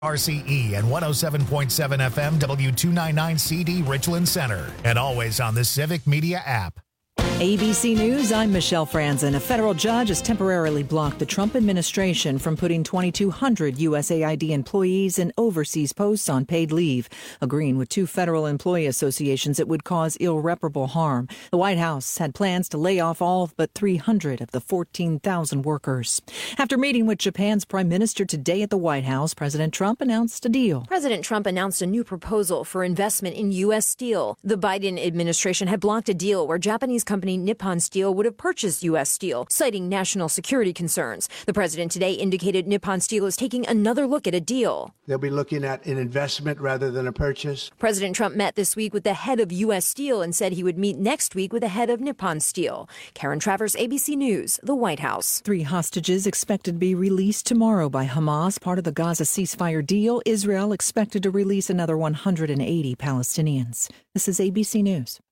RCE and 107.7 FM W299CD Richland Center, and always on the Civic Media app. ABC News, I'm Michelle Franzen. A federal judge has temporarily blocked the Trump administration from putting 2,200 USAID employees in overseas posts on paid leave, agreeing with two federal employee associations it would cause irreparable harm. The White House had plans to lay off all but 300 of the 14,000 workers. After meeting with Japan's prime minister today at the White House, President Trump announced a deal. President Trump announced a new proposal for investment in U.S. steel. The Biden administration had blocked a deal where Japanese company Nippon Steel would have purchased U.S. steel, citing national security concerns. The president today indicated Nippon Steel is taking another look at a deal. They'll be looking at an investment rather than a purchase. President Trump met this week with the head of U.S. Steel and said he would meet next week with the head of Nippon Steel. Karen Travers, ABC News, the White House. 3 hostages expected to be released tomorrow by Hamas, part of the Gaza ceasefire deal. Israel expected to release another 180 Palestinians. This is ABC News.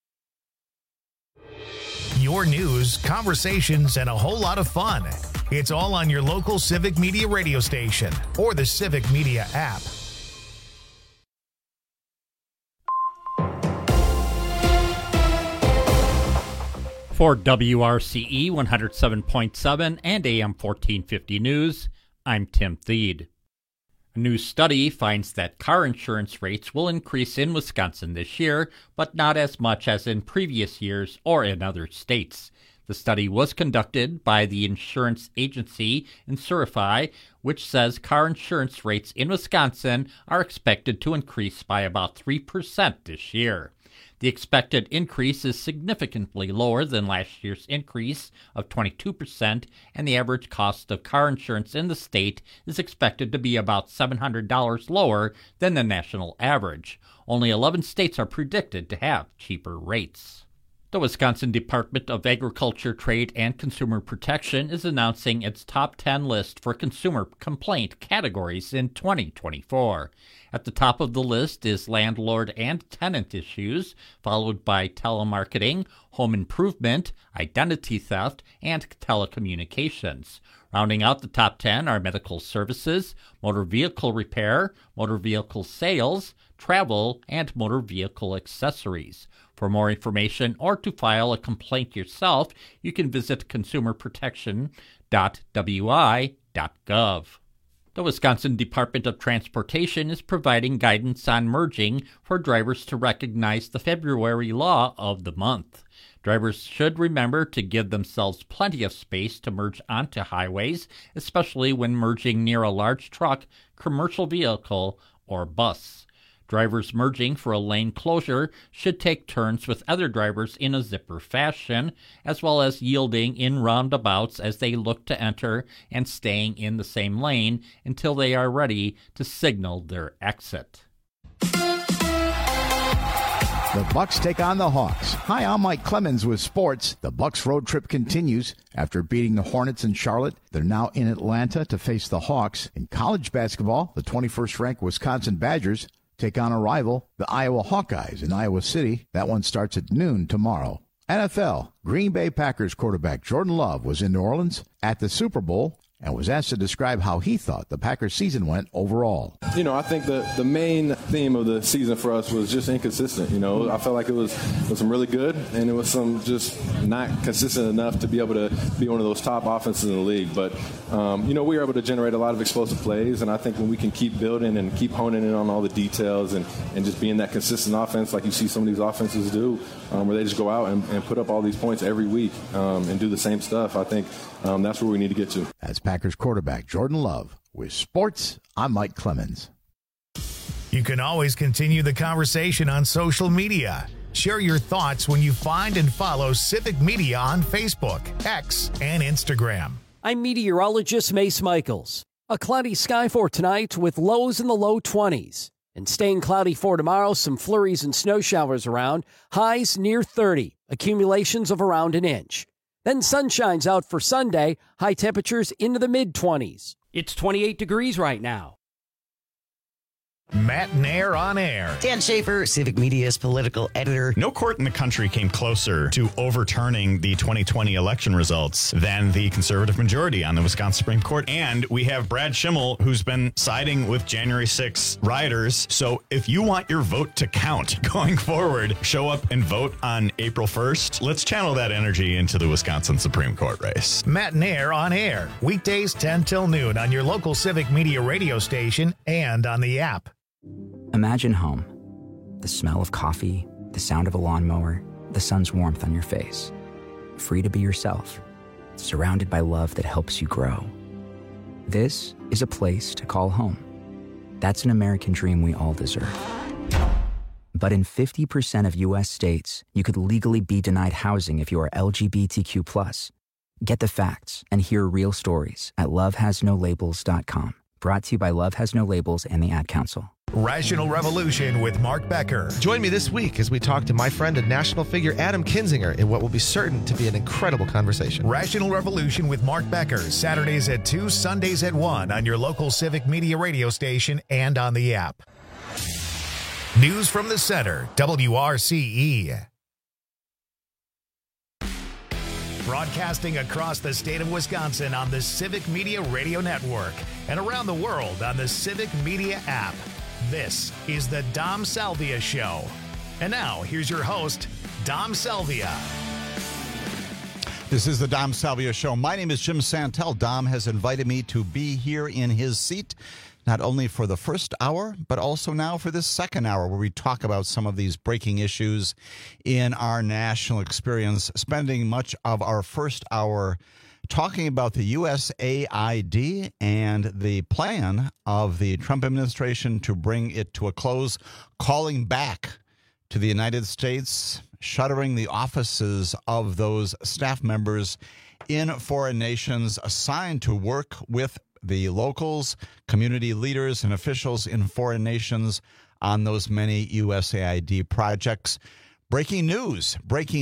Your news, conversations, and a whole lot of fun. It's all on your local Civic Media radio station or the Civic Media app. For WRCE 107.7 and AM 1450 News, I'm Tim Thede. A new study finds that car insurance rates will increase in Wisconsin this year, but not as much as in previous years or in other states. The study was conducted by the insurance agency Insurify, which says car insurance rates in Wisconsin are expected to increase by about 3% this year. The expected increase is significantly lower than last year's increase of 22%, and the average cost of car insurance in the state is expected to be about $700 lower than the national average. Only 11 states are predicted to have cheaper rates. The Wisconsin Department of Agriculture, Trade, and Consumer Protection is announcing its top 10 list for consumer complaint categories in 2024. At the top of the list is landlord and tenant issues, followed by telemarketing, home improvement, identity theft, and telecommunications. Rounding out the top 10 are medical services, motor vehicle repair, motor vehicle sales, travel, and motor vehicle accessories. For more information or to file a complaint yourself, you can visit consumerprotection.wi.gov. The Wisconsin Department of Transportation is providing guidance on merging for drivers to recognize the February law of the month. Drivers should remember to give themselves plenty of space to merge onto highways, especially when merging near a large truck, commercial vehicle, or bus. Drivers merging for a lane closure should take turns with other drivers in a zipper fashion, as well as yielding in roundabouts as they look to enter and staying in the same lane until they are ready to signal their exit. The Bucks take on the Hawks. Hi, I'm Mike Clemens with sports. The Bucks road trip continues. After beating the Hornets in Charlotte, they're now in Atlanta to face the Hawks. In college basketball, the 21st-ranked Wisconsin Badgers take on a rival, the Iowa Hawkeyes in Iowa City. That one starts at noon tomorrow. NFL, Green Bay Packers quarterback Jordan Love was in New Orleans at the Super Bowl and was asked to describe how he thought the Packers season went overall. You know, I think the main theme of the season for us was just inconsistent. You know, I felt like it was some really good, and it was some just not consistent enough to be able to be one of those top offenses in the league. But, you know, we were able to generate a lot of explosive plays, and I think when we can keep building and keep honing in on all the details and just being that consistent offense like you see some of these offenses do, where they just go out and put up all these points every week and do the same stuff, I think that's where we need to get to. That's Packers quarterback Jordan Love. With sports, I'm Mike Clemens. You can always continue the conversation on social media. Share your thoughts when you find and follow Civic Media on Facebook, X, and Instagram. I'm meteorologist Mace Michaels. A cloudy sky for tonight with lows in the low 20s. And staying cloudy for tomorrow, some flurries and snow showers around, highs near 30, accumulations of around an inch. Then sun shines out for Sunday, high temperatures into the mid-20s. It's 28 degrees right now. Matt Nair on air. Dan Schaefer, Civic Media's political editor. No court in the country came closer to overturning the 2020 election results than the conservative majority on the Wisconsin Supreme Court. And we have Brad Schimmel, who's been siding with January 6 rioters. So if you want your vote to count going forward, show up and vote on April 1st. Let's channel that energy into the Wisconsin Supreme Court race. Matt Nair on air. Weekdays 10 till noon on your local Civic Media radio station and on the app. Imagine home. The smell of coffee, the sound of a lawnmower, the sun's warmth on your face. Free to be yourself, surrounded by love that helps you grow. This is a place to call home. That's an American dream we all deserve. But in 50% of U.S. states, you could legally be denied housing if you are LGBTQ+. Get the facts and hear real stories at lovehasnolabels.com. Brought to you by Love Has No Labels and the Ad Council. Rational Revolution with Mark Becker. Join me this week as we talk to my friend and national figure Adam Kinzinger in what will be certain to be an incredible conversation. Rational Revolution with Mark Becker, Saturdays at 2, Sundays at 1 on your local Civic Media radio station and on the app. News from the Center, WRCE. Broadcasting across the state of Wisconsin on the Civic Media Radio Network and around the world on the Civic Media app. This is the Dom Salvia Show. And now, here's your host, Dom Salvia. This is the Dom Salvia Show. My name is Jim Santel. Dom has invited me to be here in his seat, not only for the first hour, but also now for this second hour, where we talk about some of these breaking issues in our national experience, spending much of our first hour talking about the USAID and the plan of the Trump administration to bring it to a close, calling back to the United States, shuttering the offices of those staff members in foreign nations assigned to work with the locals, community leaders, and officials in foreign nations on those many USAID projects. Breaking news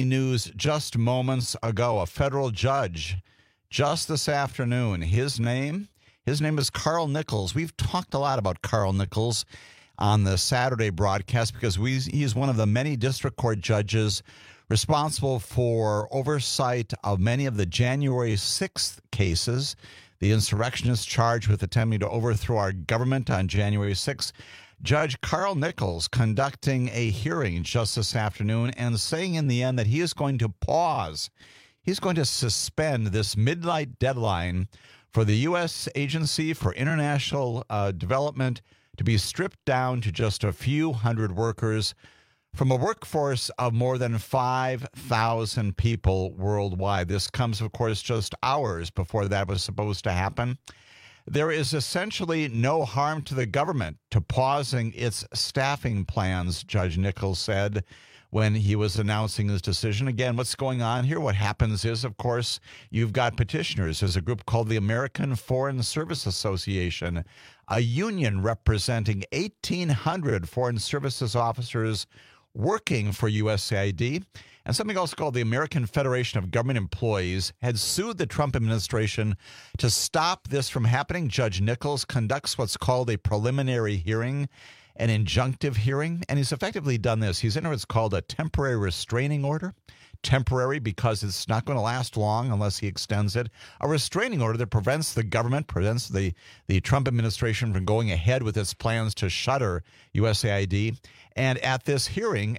just moments ago. A federal judge just this afternoon. His name is Carl Nichols. We've talked a lot about Carl Nichols on the Saturday broadcast because he's one of the many district court judges responsible for oversight of many of the January 6th cases. The insurrectionists charged with attempting to overthrow our government on January 6th. Judge Carl Nichols conducting a hearing just this afternoon and saying in the end that he is going to pause. He's going to suspend this midnight deadline for the U.S. Agency for International Development to be stripped down to just a few hundred workers from a workforce of more than 5,000 people worldwide. This comes, of course, just hours before that was supposed to happen. There is essentially no harm to the government to pausing its staffing plans, Judge Nichols said when he was announcing his decision. Again, what's going on here? What happens is, of course, you've got petitioners. There's a group called the American Foreign Service Association, a union representing 1,800 foreign services officers working for USAID, and something else called the American Federation of Government Employees had sued the Trump administration to stop this from happening. Judge Nichols conducts what's called a preliminary hearing, an injunctive hearing, and he's effectively done this. He's entered what's called a temporary restraining order. Temporary because it's not going to last long unless he extends it. A restraining order that prevents the government, prevents the Trump administration from going ahead with its plans to shutter USAID. And at this hearing,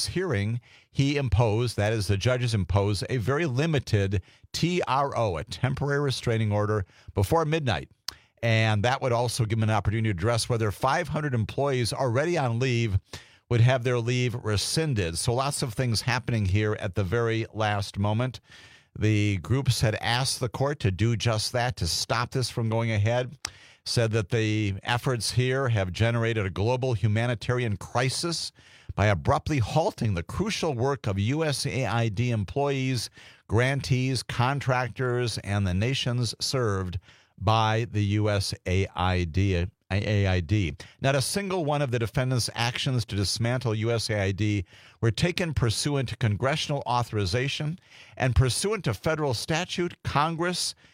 he imposed, that is, the judges imposed, a very limited TRO, a temporary restraining order, before midnight. And that would also give him an opportunity to address whether 500 employees already on leave would have their leave rescinded. So lots of things happening here at the very last moment. The groups had asked the court to do just that, to stop this from going ahead, said that the efforts here have generated a global humanitarian crisis by abruptly halting the crucial work of USAID employees, grantees, contractors, and the nations served by the USAID. Not a single one of the defendants' actions to dismantle USAID were taken pursuant to congressional authorization and pursuant to federal statute. Congress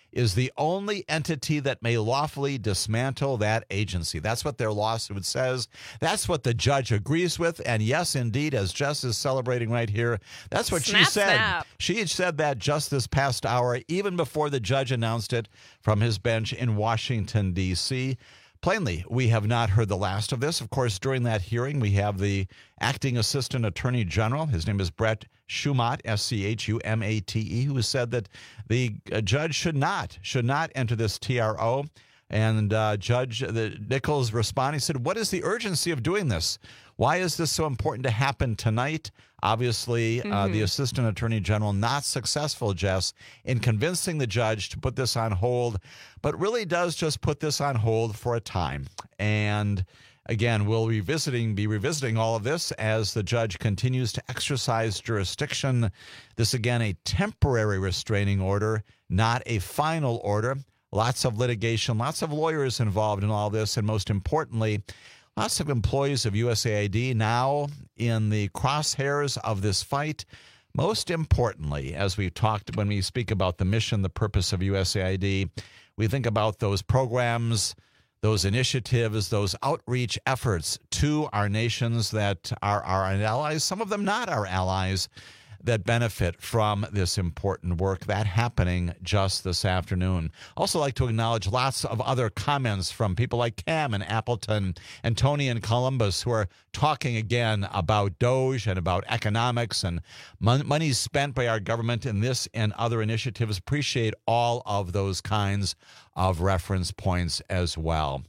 is the only entity that may lawfully dismantle that agency. That's what their lawsuit says. That's what the judge agrees with. And yes, indeed, as Jess is celebrating right here, that's what she said. Snap. She said that just this past hour, even before the judge announced it from his bench in Washington, D.C. Plainly, we have not heard the last of this. Of course, during that hearing, we have the acting assistant attorney general. His name is Brett Shumate, Schumate, who said that the judge should not enter this TRO. And Judge Nichols responded. He said, "What is the urgency of doing this? Why is this so important to happen tonight?" Obviously, the assistant attorney general not successful, Jess, in convincing the judge to put this on hold, but really does just put this on hold for a time. And again, we'll be revisiting all of this as the judge continues to exercise jurisdiction. This, again, a temporary restraining order, not a final order. Lots of litigation, lots of lawyers involved in all this, and most importantly, lots of employees of USAID now in the crosshairs of this fight. Most importantly, as we talked when we speak about the mission, the purpose of USAID, we think about those programs, those initiatives, those outreach efforts to our nations that are our allies, some of them not our allies, that benefit from this important work that happening just this afternoon. Also like to acknowledge lots of other comments from people like Cam in Appleton and Tony in Columbus, who are talking again about DOGE and about economics and money spent by our government in this and other initiatives. Appreciate all of those kinds of reference points as well.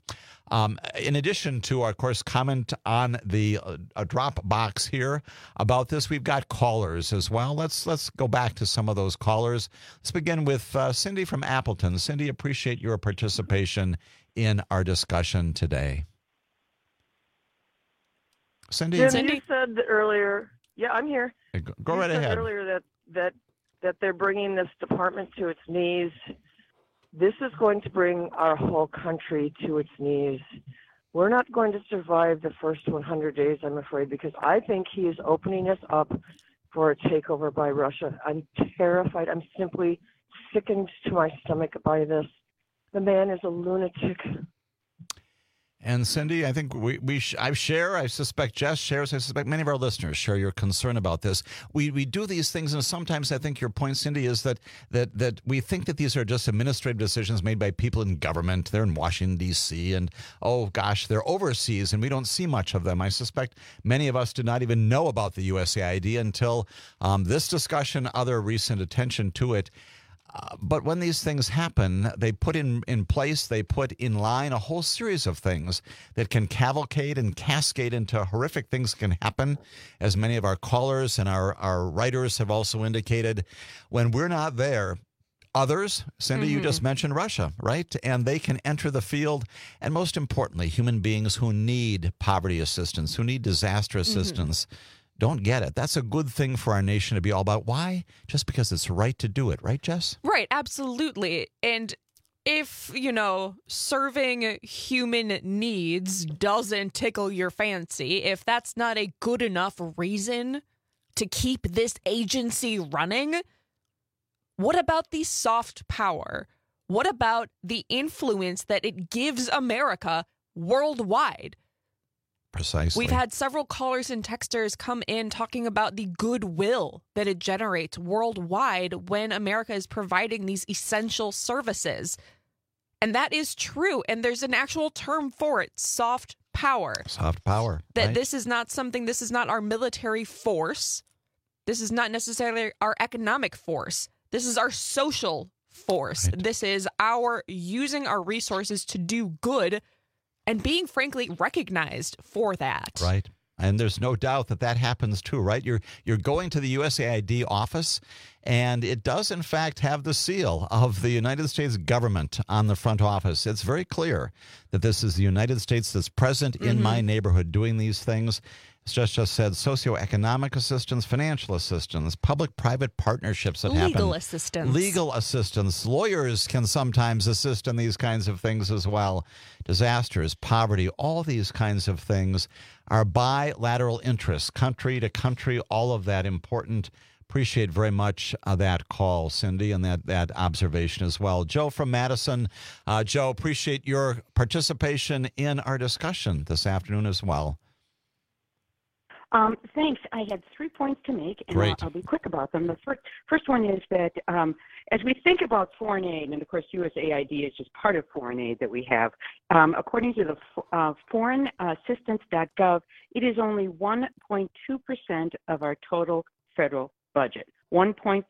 In addition to, of course, comment on the drop box here about this, we've got callers as well. Let's go back to some of those callers. Let's begin with Cindy from Appleton. Cindy, appreciate your participation in our discussion today. Cindy, you said earlier. Yeah, I'm here. Go right ahead. You said earlier that they're bringing this department to its knees. This is going to bring our whole country to its knees. We're not going to survive the first 100 days, I'm afraid, because I think he is opening us up for a takeover by Russia. I'm terrified. I'm simply sickened to my stomach by this. The man is a lunatic. And Cindy, I think I suspect Jess shares, I suspect many of our listeners share your concern about this. We do these things, and sometimes I think your point, Cindy, is that we think that these are just administrative decisions made by people in government. They're in Washington, D.C., and, oh, gosh, they're overseas, and we don't see much of them. I suspect many of us did not even know about the USAID until this discussion, other recent attention to it. But when these things happen, they put in place, they put in line a whole series of things that can cavalcade and cascade into horrific things that can happen, as many of our callers and our writers have also indicated. When we're not there, others, Cindy, you just mentioned Russia, right? And they can enter the field. And most importantly, human beings who need poverty assistance, who need disaster assistance, don't get it. That's a good thing for our nation to be all about. Why? Just because it's right to do it. Right, Jess? Right. Absolutely. And if, serving human needs doesn't tickle your fancy, if that's not a good enough reason to keep this agency running, what about the soft power? What about the influence that it gives America worldwide? Precisely. We've had several callers and texters come in talking about the goodwill that it generates worldwide when America is providing these essential services. And that is true. And there's an actual term for it, soft power. Soft power. That right? This is not our military force. This is not necessarily our economic force. This is our social force. Right. This is our using our resources to do good and being, frankly, recognized for that. Right. And there's no doubt that happens too, right? You're going to the USAID office, and it does, in fact, have the seal of the United States government on the front office. It's very clear that this is the United States that's present in my neighborhood doing these things. It's just said socioeconomic assistance, financial assistance, public-private partnerships that happen. Legal assistance. Lawyers can sometimes assist in these kinds of things as well. Disasters, poverty, all these kinds of things are bilateral interests, country to country, all of that important Appreciate very much that call, Cindy, and that observation as well. Joe from Madison. Joe, appreciate your participation in our discussion this afternoon as well. Thanks. I had 3 points to make, and Great. I'll be quick about them. The first one is that as we think about foreign aid, and of course USAID is just part of foreign aid that we have, according to the foreignassistance.gov, it is only 1.2% of our total federal budget. 1.2%.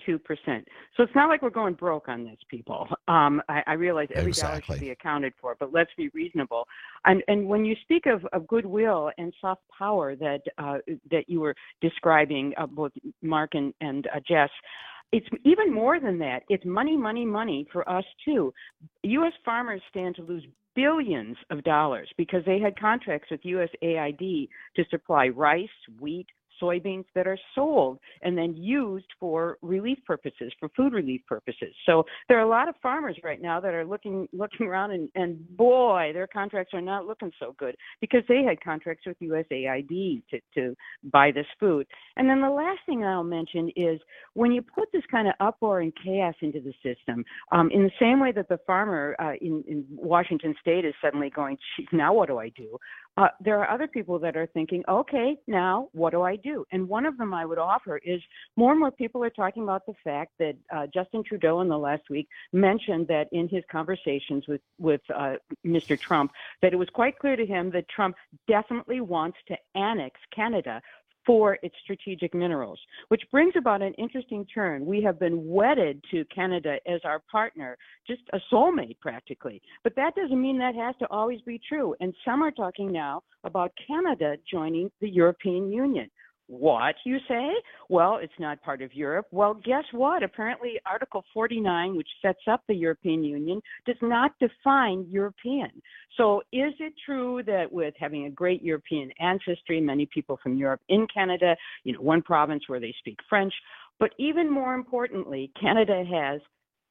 So it's not like we're going broke on this, people. I realize every dollar should be accounted for, but let's be reasonable. And when you speak of goodwill and soft power that you were describing, both Mark and Jess, it's even more than that. It's money, money, money for us too. U.S. farmers stand to lose billions of dollars because they had contracts with USAID to supply rice, wheat, soybeans that are sold and then used for relief purposes, for food relief purposes. So there are a lot of farmers right now that are looking around and boy, their contracts are not looking so good because they had contracts with USAID to buy this food. And then the last thing I'll mention is when you put this kind of uproar and chaos into the system, in the same way that the farmer in Washington State is suddenly going, now what do I do? There are other people that are thinking, okay, now what do I do? And one of them I would offer is more and more people are talking about the fact that Justin Trudeau in the last week mentioned that in his conversations with Mr. Trump, that it was quite clear to him that Trump definitely wants to annex Canada for its strategic minerals, which brings about an interesting turn. We have been wedded to Canada as our partner, just a soulmate practically. But that doesn't mean that has to always be true. And some are talking now about Canada joining the European Union. What, you say? Well, it's not part of Europe. Well, guess what? Apparently, Article 49, which sets up the European Union, does not define European. So is it true that with having a great European ancestry, many people from Europe in Canada, one province where they speak French, but even more importantly, Canada has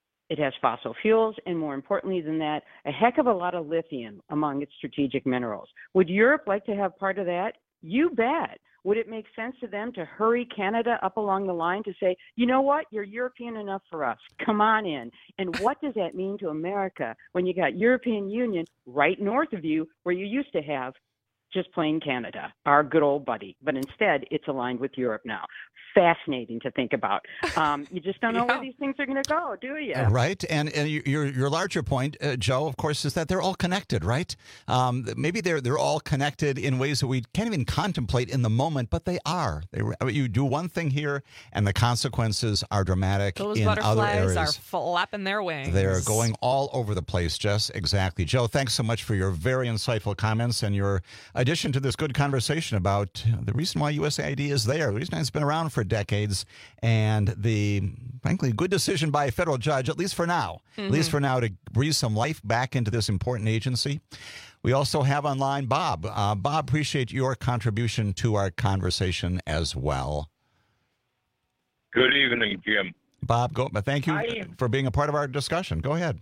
fossil fuels, and more importantly than that, a heck of a lot of lithium among its strategic minerals. Would Europe like to have part of that? You bet. Would it make sense to them to hurry Canada up along the line to say, you know what, you're European enough for us, come on in? And what does that mean to America when you got European Union right north of you where you used to have just plain Canada, our good old buddy, but instead it's aligned with Europe now. Fascinating to think about. You just don't know where these things are going to go, do you? Right. And your larger point, Joe, of course, is that they're all connected, right? Maybe they're all connected in ways that we can't even contemplate in the moment, but they are. You do one thing here, and the consequences are dramatic Those in other areas. butterflies are flapping their wings. They're going all over the place, Jess. Exactly. Joe, thanks so much for your very insightful comments and your addition to this good conversation about the reason why USAID is there, the reason it's been around for decades, and the, frankly, good decision by a federal judge, at least for now, to breathe some life back into this important agency. We also have online Bob. Bob, appreciate your contribution to our conversation as well. Good evening, Jim. Bob, thank you for being a part of our discussion. Go ahead.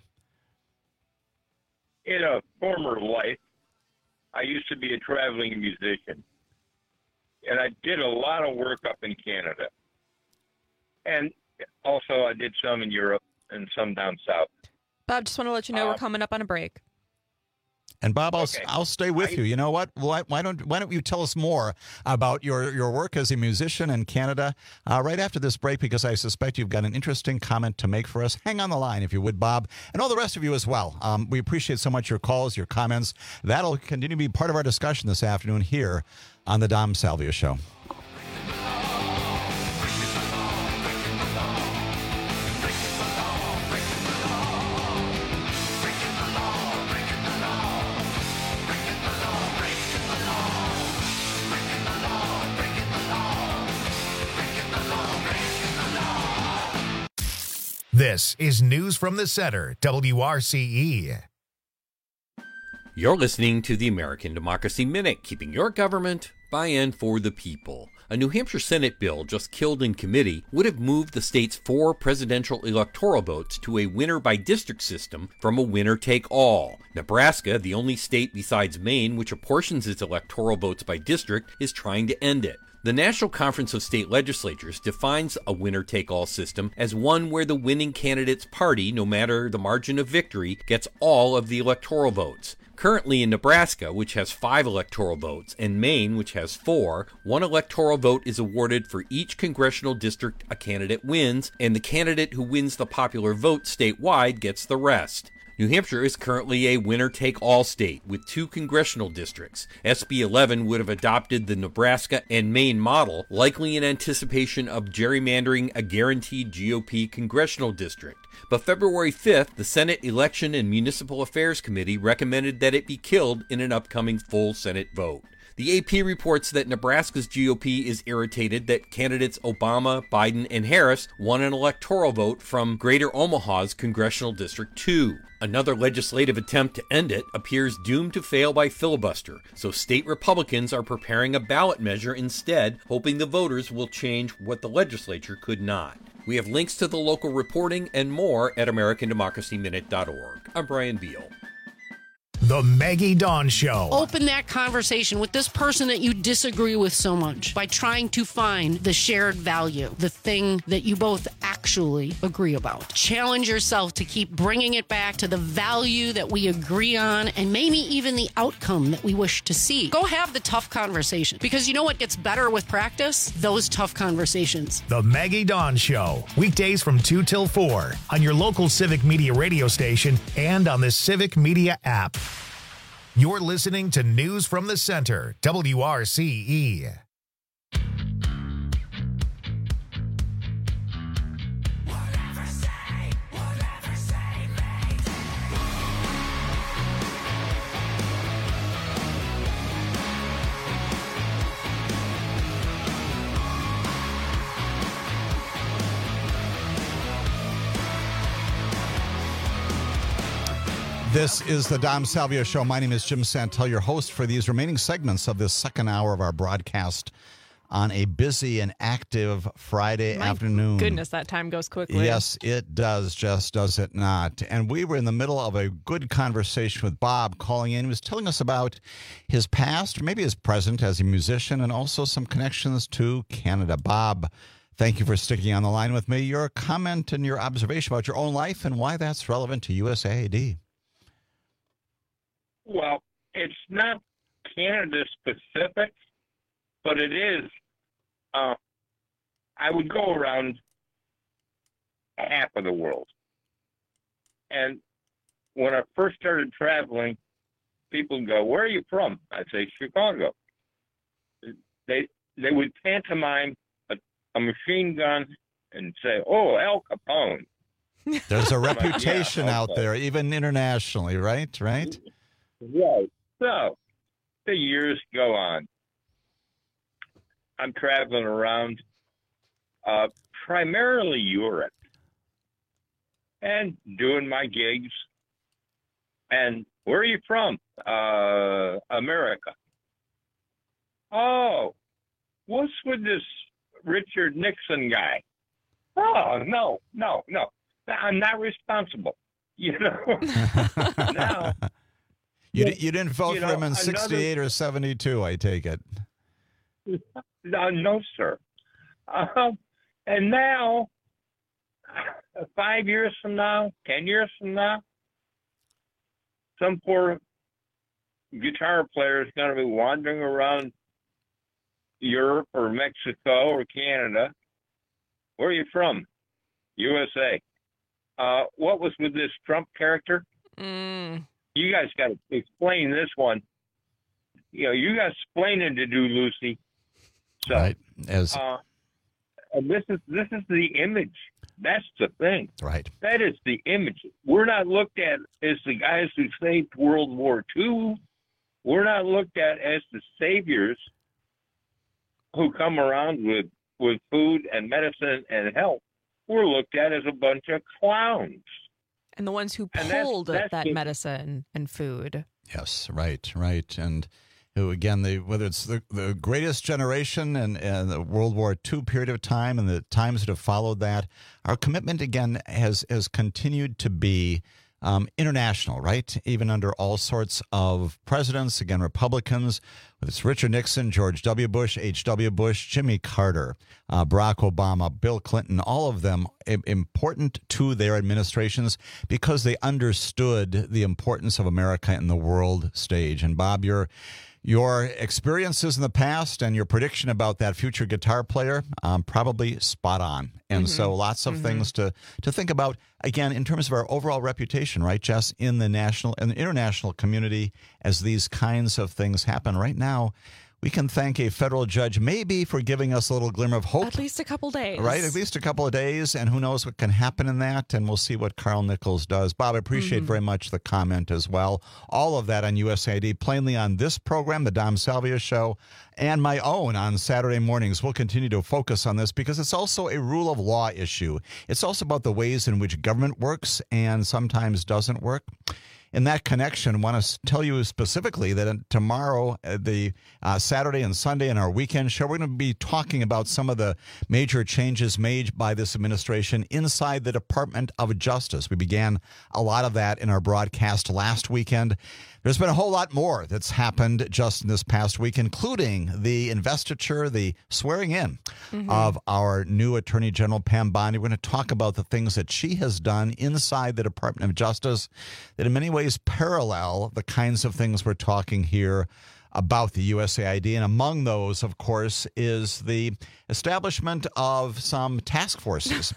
In a former life, I used to be a traveling musician, and I did a lot of work up in Canada. And also I did some in Europe and some down south. Bob, just want to let you know we're coming up on a break. And Bob, I'll stay with you. You know what? Why don't you tell us more about your work as a musician in Canada right after this break, because I suspect you've got an interesting comment to make for us. Hang on the line, if you would, Bob, and all the rest of you as well. We appreciate so much your calls, your comments. That'll continue to be part of our discussion this afternoon here on the Dom Salvia Show. This is News from the Center, WRCE. You're listening to the American Democracy Minute, keeping your government by and for the people. A New Hampshire Senate bill just killed in committee would have moved the state's 4 presidential electoral votes to a winner-by-district system from a winner-take-all. Nebraska, the only state besides Maine which apportions its electoral votes by district, is trying to end it. The National Conference of State Legislatures defines a winner-take-all system as one where the winning candidate's party, no matter the margin of victory, gets all of the electoral votes. Currently in Nebraska, which has 5 electoral votes, and Maine, which has 4, 1 electoral vote is awarded for each congressional district a candidate wins, and the candidate who wins the popular vote statewide gets the rest. New Hampshire is currently a winner-take-all state with 2 congressional districts. SB 11 would have adopted the Nebraska and Maine model, likely in anticipation of gerrymandering a guaranteed GOP congressional district. But February 5th, the Senate Election and Municipal Affairs Committee recommended that it be killed in an upcoming full Senate vote. The AP reports that Nebraska's GOP is irritated that candidates Obama, Biden, and Harris won an electoral vote from Greater Omaha's Congressional District 2. Another legislative attempt to end it appears doomed to fail by filibuster, so state Republicans are preparing a ballot measure instead, hoping the voters will change what the legislature could not. We have links to the local reporting and more at AmericanDemocracyMinute.org. I'm Brian Beal. The Maggie Dawn Show. Open that conversation with this person that you disagree with so much by trying to find the shared value, the thing that you both actually agree about. Challenge yourself to keep bringing it back to the value that we agree on and maybe even the outcome that we wish to see. Go have the tough conversation, because you know what gets better with practice? Those tough conversations. The Maggie Dawn Show. Weekdays from 2 till 4 on your local Civic Media radio station and on the Civic Media app. You're listening to News from the Center, WRCE. This is the Dom Salvia Show. My name is Jim Santel, your host for these remaining segments of this second hour of our broadcast on a busy and active Friday afternoon. Goodness, that time goes quickly. Yes, it does, Jess, does it not? And we were in the middle of a good conversation with Bob calling in. He was telling us about his past, or maybe his present as a musician, and also some connections to Canada. Bob, thank you for sticking on the line with me. Your comment and your observation about your own life and why that's relevant to USAID. Well, it's not Canada specific, but it is. I would go around half of the world. And when I first started traveling, people would go, "Where are you from?" I'd say, "Chicago." They would pantomime a machine gun and say, "Oh, Al Capone." There's a reputation out there, even internationally, right? Right. Right. So the years go on. I'm traveling around primarily Europe and doing my gigs. And where are you from? America. Oh, what's with this Richard Nixon guy? Oh, no. I'm not responsible. You know, now. You didn't vote for him in 68 or 72, I take it. No, sir. And now, 5 years from now, 10 years from now, some poor guitar player is going to be wandering around Europe or Mexico or Canada. Where are you from? USA. What was with this Trump character? You guys got to explain this one. You know, you got explaining to do, Lucy. So, right. And this is the image. That's the thing. Right. That is the image. We're not looked at as the guys who saved World War II. We're not looked at as the saviors who come around with food and medicine and help. We're looked at as a bunch of clowns. And the ones who pulled that medicine and food. Yes, right. And who, again, whether it's the greatest generation and the World War II period of time and the times that have followed that, our commitment, again, has continued to be international, right? Even under all sorts of presidents, again, Republicans, whether it's Richard Nixon, George W. Bush, H.W. Bush, Jimmy Carter, Barack Obama, Bill Clinton, all of them important to their administrations because they understood the importance of America in the world stage. And Bob, your experiences in the past and your prediction about that future guitar player, probably spot on. And so lots of things to think about, again, in terms of our overall reputation, right, Jess, in the national and the international community as these kinds of things happen. Right now, we can thank a federal judge maybe for giving us a little glimmer of hope. At least a couple days. Right, at least a couple of days, and who knows what can happen in that, and we'll see what Carl Nichols does. Bob, I appreciate very much the comment as well. All of that on USAID, plainly on this program, the Dom Salvia Show, and my own on Saturday mornings. We'll continue to focus on this because it's also a rule of law issue. It's also about the ways in which government works and sometimes doesn't work. In that connection, I want to tell you specifically that tomorrow, the Saturday and Sunday in our weekend show, we're going to be talking about some of the major changes made by this administration inside the Department of Justice. We began a lot of that in our broadcast last weekend. There's been a whole lot more that's happened just in this past week, including the investiture, the swearing in of our new Attorney General, Pam Bondi. We're going to talk about the things that she has done inside the Department of Justice that in many ways parallel the kinds of things we're talking here about the USAID. And among those, of course, is the establishment of some task forces.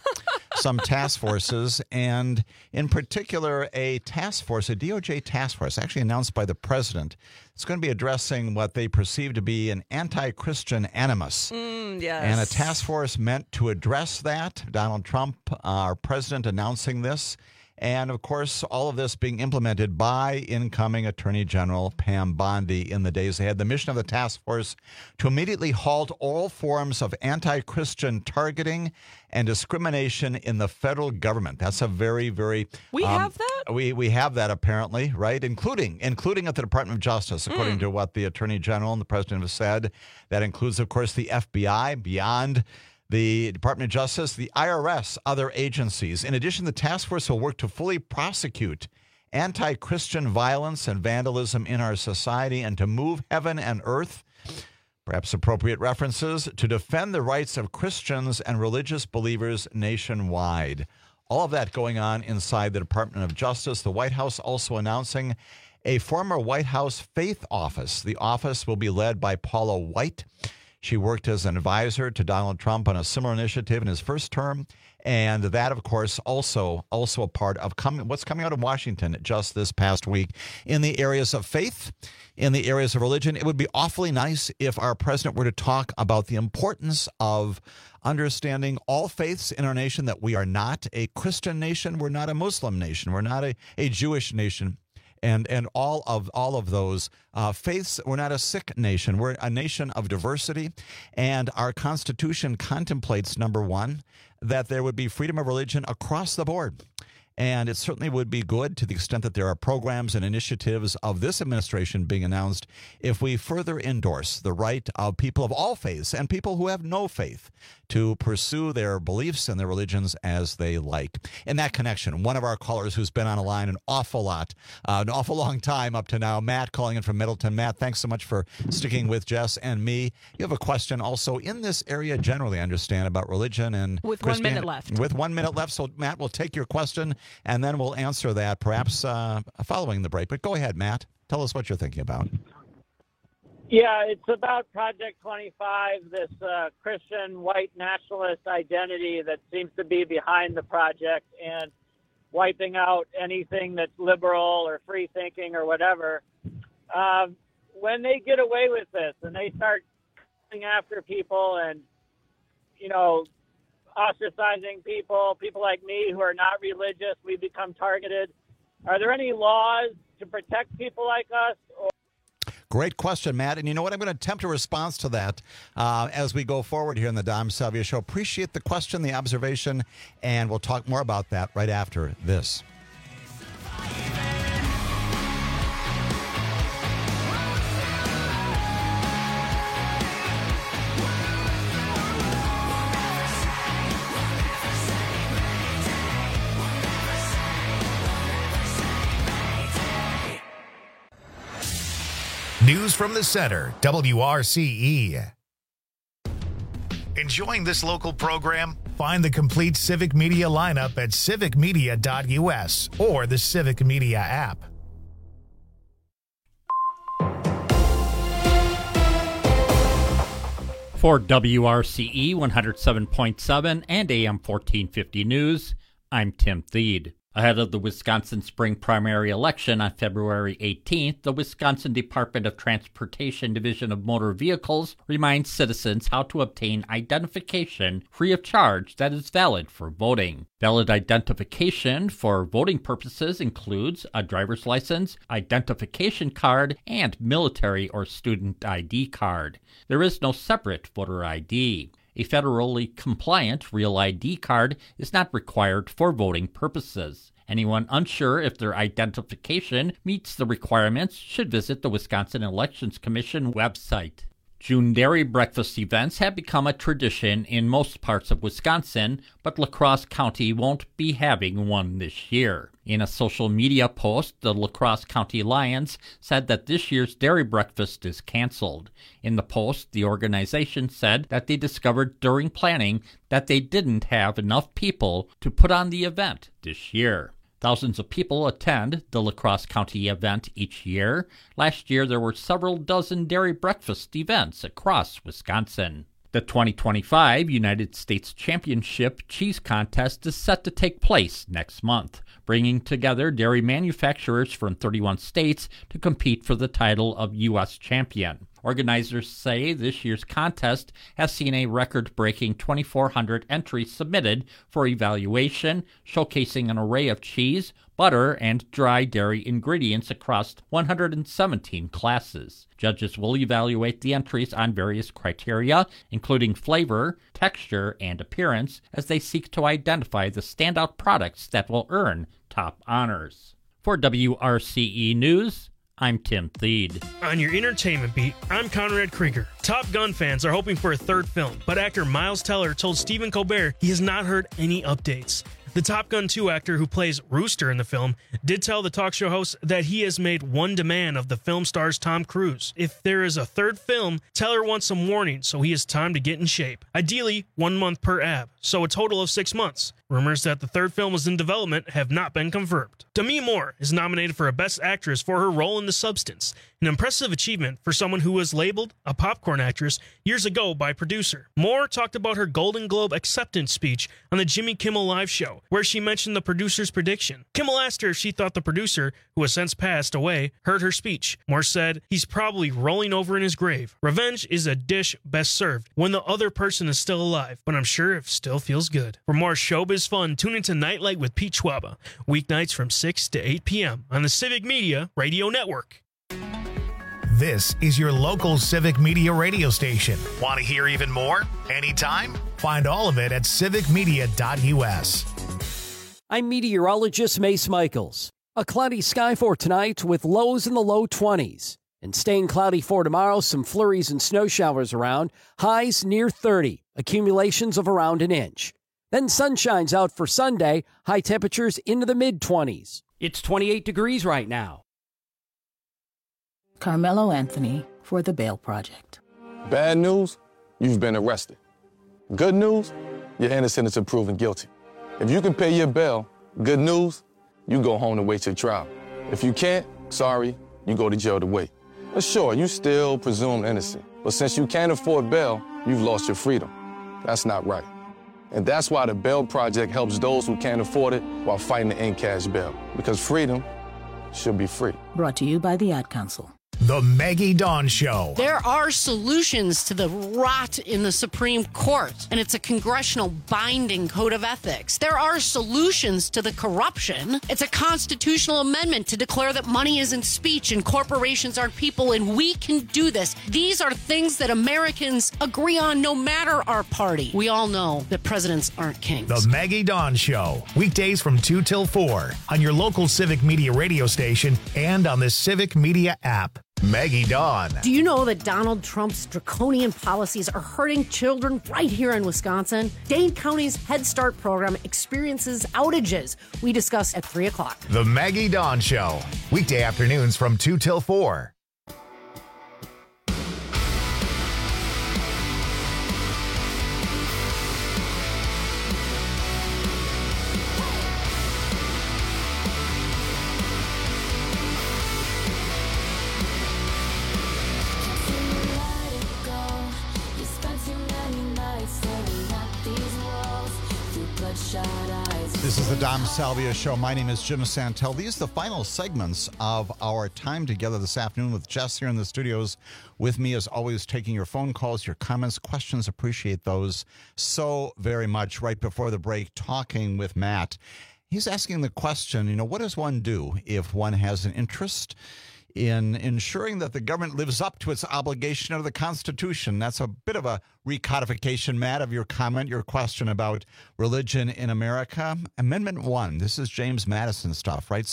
And in particular, a task force, a DOJ task force, actually announced by the president. It's going to be addressing what they perceive to be an anti-Christian animus. Yes. And a task force meant to address that. Donald Trump, our president, announcing this. And, of course, all of this being implemented by incoming Attorney General Pam Bondi in the days ahead. The mission of the task force to immediately halt all forms of anti-Christian targeting and discrimination in the federal government. That's a very, very... We have that? We have that, apparently, right? Including at the Department of Justice, according to what the Attorney General and the President have said. That includes, of course, the FBI, beyond the Department of Justice, the IRS, other agencies. In addition, the task force will work to fully prosecute anti-Christian violence and vandalism in our society and to move heaven and earth, perhaps appropriate references, to defend the rights of Christians and religious believers nationwide. All of that going on inside the Department of Justice. The White House also announcing a former White House faith office. The office will be led by Paula White. She worked as an advisor to Donald Trump on a similar initiative in his first term. And that, of course, also a part of what's coming out of Washington just this past week in the areas of faith, in the areas of religion. It would be awfully nice if our president were to talk about the importance of understanding all faiths in our nation, that we are not a Christian nation, we're not a Muslim nation, we're not a Jewish nation. And all of those faiths. We're not a sick nation. We're a nation of diversity. And our Constitution contemplates, number one, that there would be freedom of religion across the board. And it certainly would be good, to the extent that there are programs and initiatives of this administration being announced, if we further endorse the right of people of all faiths and people who have no faith to pursue their beliefs and their religions as they like. In that connection, one of our callers who's been on a line an awful long time up to now, Matt, calling in from Middleton. Matt, thanks so much for sticking with Jess and me. You have a question also in this area generally, I understand, about religion and with 1 minute left. With 1 minute left. So, Matt, we'll take your question, and then we'll answer that perhaps following the break. But go ahead, Matt. Tell us what you're thinking about. Yeah, it's about Project 25, this Christian white nationalist identity that seems to be behind the project and wiping out anything that's liberal or free thinking or whatever. When they get away with this and they start going after people and, ostracizing people like me who are not religious, we become targeted. Are there any laws to protect people like us? Great question, Matt. And you know what? I'm going to attempt a response to that as we go forward here in the Dom Salvia Show. Appreciate the question, the observation, and we'll talk more about that right after this. News from the Center, WRCE. Enjoying this local program? Find the complete Civic Media lineup at civicmedia.us or the Civic Media app. For WRCE 107.7 and AM 1450 News, I'm Tim Thede. Ahead of the Wisconsin spring primary election on February 18th, the Wisconsin Department of Transportation Division of Motor Vehicles reminds citizens how to obtain identification free of charge that is valid for voting. Valid identification for voting purposes includes a driver's license, identification card, and military or student ID card. There is no separate voter ID. A federally compliant Real ID card is not required for voting purposes. Anyone unsure if their identification meets the requirements should visit the Wisconsin Elections Commission website. June dairy breakfast events have become a tradition in most parts of Wisconsin, but La Crosse County won't be having one this year. In a social media post, the La Crosse County Lions said that this year's dairy breakfast is canceled. In the post, the organization said that they discovered during planning that they didn't have enough people to put on the event this year. Thousands of people attend the La Crosse County event each year. Last year, there were several dozen dairy breakfast events across Wisconsin. The 2025 United States Championship Cheese Contest is set to take place next month, bringing together dairy manufacturers from 31 states to compete for the title of U.S. champion. Organizers say this year's contest has seen a record-breaking 2,400 entries submitted for evaluation, showcasing an array of cheese, butter, and dry dairy ingredients across 117 classes. Judges will evaluate the entries on various criteria, including flavor, texture, and appearance, as they seek to identify the standout products that will earn top honors. For WRCE News, I'm Tim Thede. On your entertainment beat, I'm Conrad Krieger. Top Gun fans are hoping for a third film, but actor Miles Teller told Stephen Colbert he has not heard any updates. The Top Gun 2 actor who plays Rooster in the film did tell the talk show host that he has made one demand of the film star's Tom Cruise. If there is a third film, Teller wants some warning, so he has time to get in shape. Ideally, 1 month per ab, so a total of 6 months. Rumors that the third film is in development have not been confirmed. Demi Moore is nominated for a Best Actress for her role in The Substance, an impressive achievement for someone who was labeled a popcorn actress years ago by producer. Moore talked about her Golden Globe acceptance speech on the Jimmy Kimmel Live show, where she mentioned the producer's prediction. Kimmel asked her if she thought the producer, who has since passed away, heard her speech. Moore said, "He's probably rolling over in his grave. Revenge is a dish best served when the other person is still alive, but I'm sure it still feels good." For more showbiz fun, tune into Nightlight with Pete Schwaba, weeknights from 6 to 8 p.m. on the Civic Media Radio Network. This is your local Civic Media radio station. Want to hear even more? Anytime? Find all of it at civicmedia.us. I'm meteorologist Mace Michaels. A cloudy sky for tonight with lows in the low 20s. And staying cloudy for tomorrow, some flurries and snow showers around, highs near 30, accumulations of around an inch. Then sun shines out for Sunday, high temperatures into the mid-20s. It's 28 degrees right now. Carmelo Anthony for the Bail Project. Bad news, you've been arrested. Good news, you're innocent until proven guilty. If you can pay your bail, good news, you go home to wait your trial. If you can't, sorry, you go to jail to wait. But sure, you still presumed innocent. But since you can't afford bail, you've lost your freedom. That's not right. And that's why the Bail Project helps those who can't afford it while fighting to end cash bail. Because freedom should be free. Brought to you by the Ad Council. The Maggie Dawn Show. There are solutions to the rot in the Supreme Court, and it's a congressional binding code of ethics. There are solutions to the corruption. It's a constitutional amendment to declare that money isn't speech and corporations aren't people, and we can do this. These are things that Americans agree on no matter our party. We all know that presidents aren't kings. The Maggie Dawn Show. Weekdays from 2 till 4 on your local Civic Media radio station and on the Civic Media app. Maggie Dawn. Do you know that Donald Trump's draconian policies are hurting children right here in Wisconsin? Dane County's Head Start program experiences outages. We discuss at 3 o'clock. The Maggie Dawn Show. Weekday afternoons from 2 till 4. This is the Dom Salvia Show. My name is Jim Santel. These are the final segments of our time together this afternoon with Jess here in the studios. With me, as always, taking your phone calls, your comments, questions. Appreciate those so very much. Right before the break, talking with Matt. He's asking the question, what does one do if one has an interest in ensuring that the government lives up to its obligation of the Constitution? That's a bit of a recodification, Matt, of your comment, your question about religion in America. Amendment 1, this is James Madison stuff, right?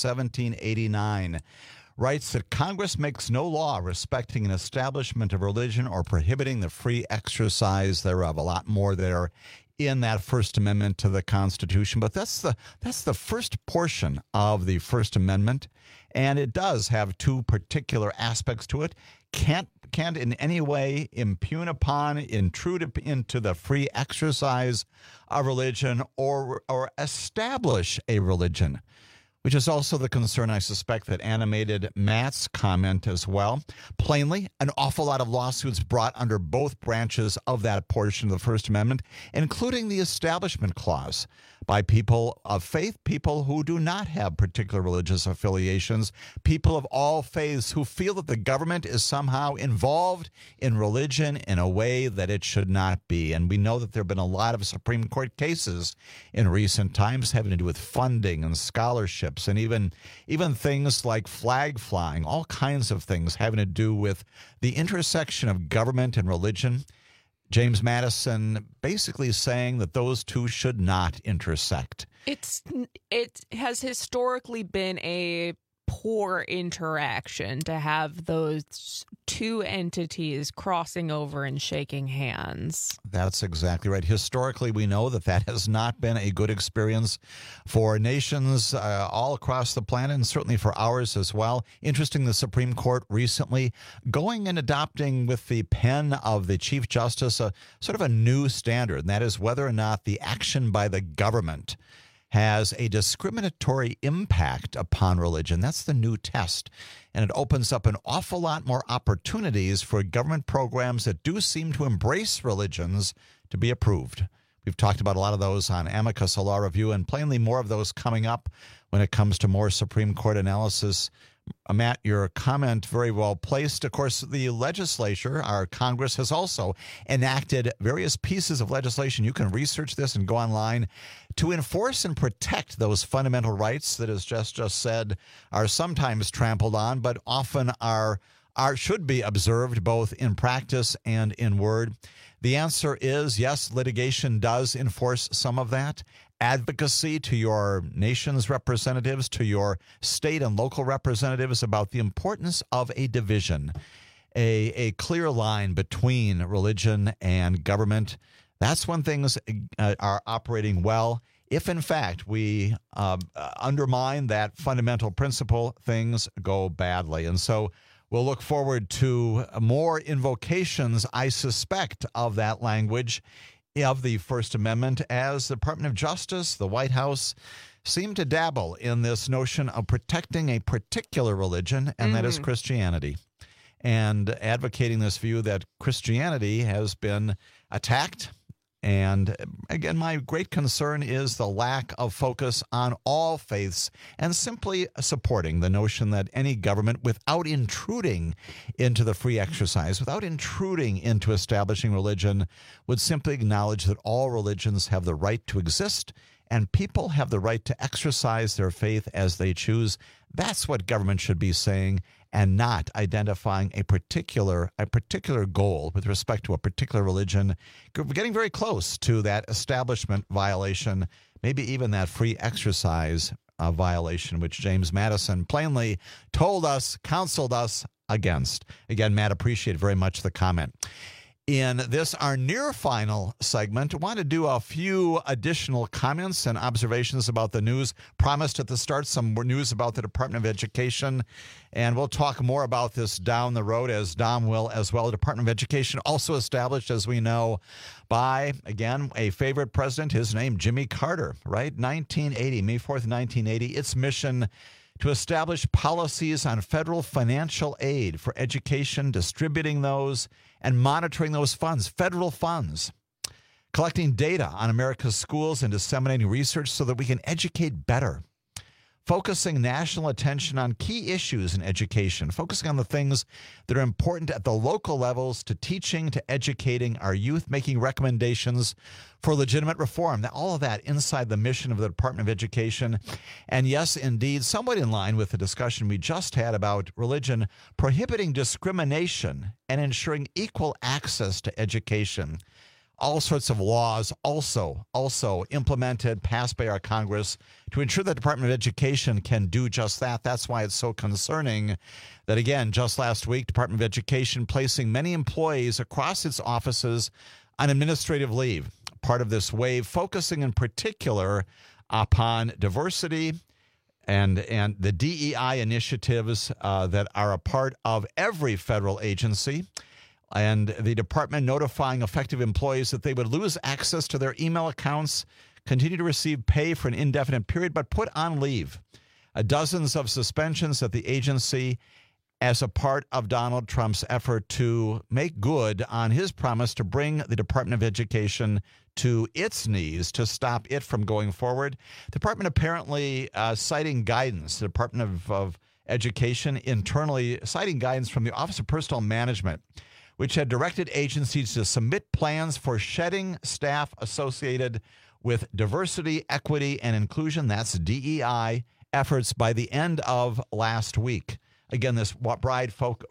1789, writes that Congress makes no law respecting an establishment of religion or prohibiting the free exercise thereof. A lot more there in that First Amendment to the Constitution. But that's the first portion of the First Amendment. And it does have two particular aspects to it. Can't in any way impugn upon, intrude into the free exercise of religion or establish a religion, which is also the concern, I suspect, that animated Matt's comment as well. Plainly, an awful lot of lawsuits brought under both branches of that portion of the First Amendment, including the Establishment Clause, by people of faith, people who do not have particular religious affiliations, people of all faiths who feel that the government is somehow involved in religion in a way that it should not be. And we know that there have been a lot of Supreme Court cases in recent times having to do with funding and scholarships and even things like flag flying, all kinds of things having to do with the intersection of government and religion. James Madison basically saying that those two should not intersect. It has historically been a poor interaction to have those two entities crossing over and shaking hands. That's exactly right. Historically, we know that has not been a good experience for nations all across the planet, and certainly for ours as well. Interesting, the Supreme Court recently going and adopting with the pen of the Chief Justice a sort of a new standard, and that is whether or not the action by the government has a discriminatory impact upon religion. That's the new test. And it opens up an awful lot more opportunities for government programs that do seem to embrace religions to be approved. We've talked about a lot of those on Amicus, a law review, and plainly more of those coming up when it comes to more Supreme Court analysis. Matt, your comment very well placed. Of course, the legislature, our Congress, has also enacted various pieces of legislation. You can research this and go online to enforce and protect those fundamental rights that, as Jess just said, are sometimes trampled on, but often should be observed both in practice and in word. The answer is yes, litigation does enforce some of that. Advocacy to your nation's representatives, to your state and local representatives about the importance of a division, a clear line between religion and government. That's when things are operating well. If, in fact, we undermine that fundamental principle, things go badly. And so we'll look forward to more invocations, I suspect, of that language of the First Amendment as the Department of Justice, the White House, seem to dabble in this notion of protecting a particular religion, and that is Christianity, and advocating this view that Christianity has been attacked. And again, my great concern is the lack of focus on all faiths and simply supporting the notion that any government, without intruding into the free exercise, without intruding into establishing religion, would simply acknowledge that all religions have the right to exist and people have the right to exercise their faith as they choose. That's what government should be saying, and not identifying a particular goal with respect to a particular religion. We're getting very close to that establishment violation, maybe even that free exercise violation, which James Madison plainly told us, counseled us against. Again, Matt, appreciate very much the comment. In this, our near final segment, I want to do a few additional comments and observations about the news. Promised at the start some more news about the Department of Education, and we'll talk more about this down the road, as Dom will as well. The Department of Education also established, as we know, by, again, a favorite president, his name, Jimmy Carter, right? 1980, May 4th, 1980. Its mission to establish policies on federal financial aid for education, distributing those, and monitoring those funds, federal funds. collecting data on America's schools and disseminating research so that we can educate better. Focusing national attention on key issues in education, focusing on the things that are important at the local levels to teaching, to educating our youth, making recommendations for legitimate reform. Now, all of that inside the mission of the Department of Education. And yes, indeed, somewhat in line with the discussion we just had about religion, prohibiting discrimination and ensuring equal access to education. All sorts of laws also implemented, passed by our Congress to ensure the Department of Education can do just that. That's why it's so concerning that, again, just last week, Department of Education placing many employees across its offices on administrative leave. Part of this wave focusing in particular upon diversity and the DEI initiatives that are a part of every federal agency. And the department notifying affected employees that they would lose access to their email accounts, continue to receive pay for an indefinite period, but put on leave. Dozens of suspensions at the agency as a part of Donald Trump's effort to make good on his promise to bring the Department of Education to its knees to stop it from going forward. The department apparently citing guidance, the Department of Education internally citing guidance from the Office of Personnel Management, which had directed agencies to submit plans for shedding staff associated with diversity, equity, and inclusion, that's DEI, efforts by the end of last week. Again, this broad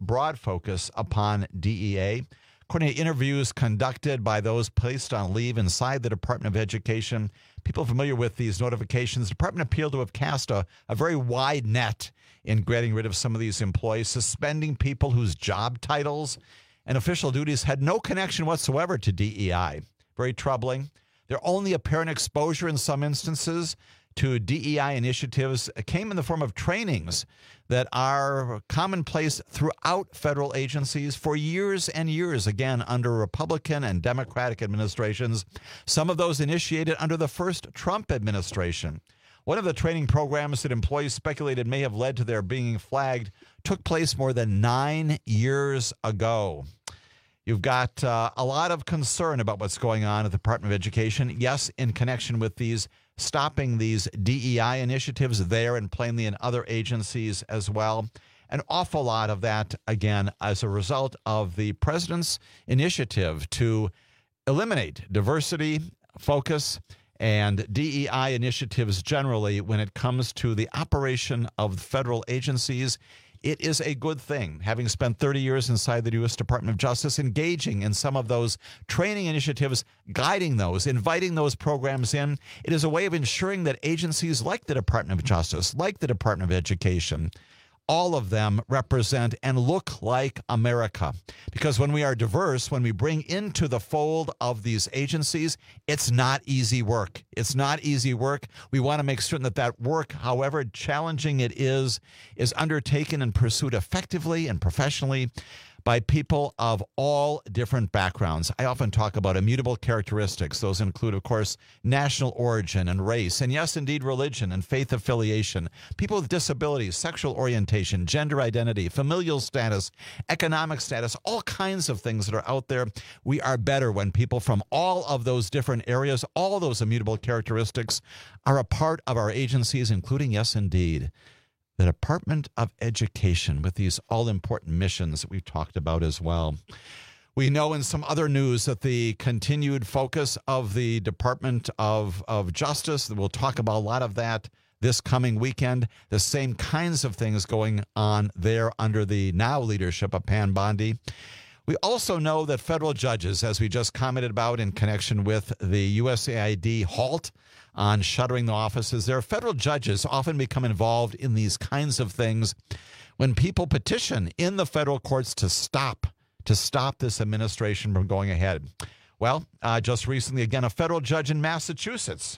focus upon DEA. According to interviews conducted by those placed on leave inside the Department of Education, people familiar with these notifications, the department appealed to have cast a very wide net in getting rid of some of these employees, suspending people whose job titles and official duties had no connection whatsoever to DEI. Very troubling. Their only apparent exposure in some instances to DEI initiatives came in the form of trainings that are commonplace throughout federal agencies for years and years, again, under Republican and Democratic administrations, some of those initiated under the first Trump administration. One of the training programs that employees speculated may have led to their being flagged took place more than 9 years ago. You've got a lot of concern about what's going on at the Department of Education. Yes, in connection with stopping these DEI initiatives there and plainly in other agencies as well. An awful lot of that, again, as a result of the president's initiative to eliminate diversity, focus, and DEI initiatives generally when it comes to the operation of federal agencies. It is a good thing, having spent 30 years inside the U.S. Department of Justice, engaging in some of those training initiatives, guiding those, inviting those programs in. It is a way of ensuring that agencies like the Department of Justice, like the Department of Education, all of them represent and look like America. Because when we are diverse, when we bring into the fold of these agencies, it's not easy work. It's not easy work. We want to make certain that that work, however challenging it is undertaken and pursued effectively and professionally by people of all different backgrounds. I often talk about immutable characteristics. Those include, of course, national origin and race, and yes, indeed, religion and faith affiliation, people with disabilities, sexual orientation, gender identity, familial status, economic status, all kinds of things that are out there. We are better when people from all of those different areas, all those immutable characteristics are a part of our agencies, including, yes, indeed, the Department of Education with these all-important missions that we've talked about as well. We know in some other news that the continued focus of the Department of Justice, we'll talk about a lot of that this coming weekend, the same kinds of things going on there under the now leadership of Pam Bondi. We also know that federal judges, as we just commented about in connection with the USAID halt on shuttering the offices, their federal judges often become involved in these kinds of things when people petition in the federal courts to stop this administration from going ahead. Well, just recently, again, a federal judge in Massachusetts.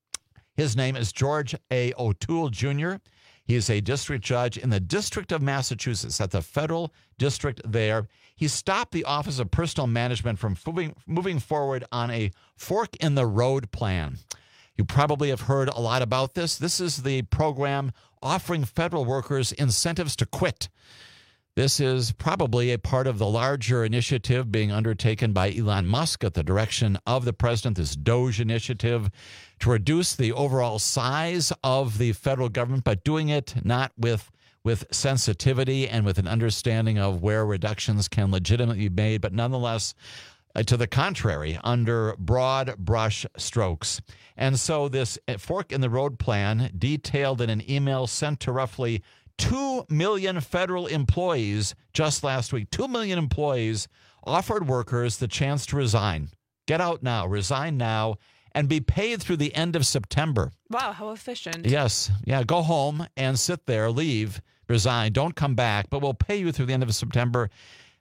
His name is George A. O'Toole, Jr. He is a district judge in the District of Massachusetts, at the federal district there. He stopped the Office of Personnel Management from moving forward on a fork-in-the-road plan. You probably have heard a lot about this. This is the program offering federal workers incentives to quit. This is probably a part of the larger initiative being undertaken by Elon Musk at the direction of the president, this DOGE initiative, to reduce the overall size of the federal government, but doing it not with sensitivity and with an understanding of where reductions can legitimately be made, but nonetheless, to the contrary, under broad brush strokes. And so this fork in the road plan, detailed in an email sent to roughly 2 million federal employees just last week, 2 million employees offered workers the chance to resign. Get out now, resign now, and be paid through the end of September. Wow, how efficient. Yes. Yeah, go home and sit there, leave, resign, don't come back, but we'll pay you through the end of September.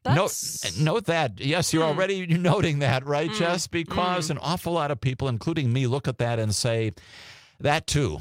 Note that. Yes, you're already noting that, right, Jess? Because an awful lot of people, including me, look at that and say, that too